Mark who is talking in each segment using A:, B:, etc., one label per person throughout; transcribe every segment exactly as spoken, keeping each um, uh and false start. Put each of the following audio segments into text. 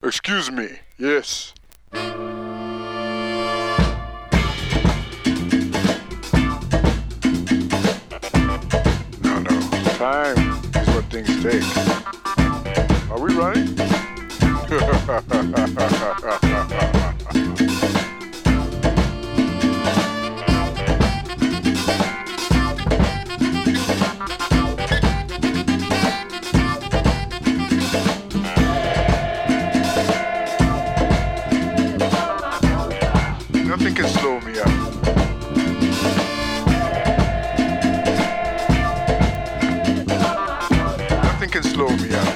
A: Excuse me, yes. No, no, time is what things take. Are we running? Nothing can slow me up. Nothing can slow me up.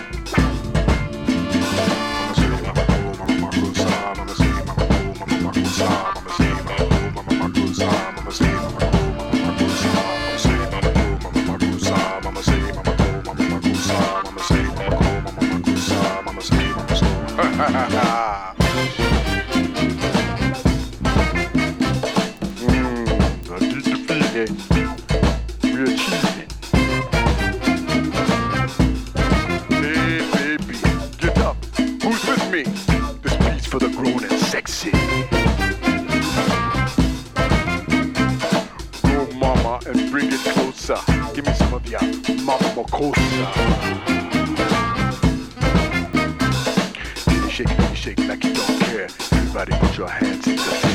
A: Give me some of your mama makosa. Shake it, shake it like you don't care. Everybody put your hands in the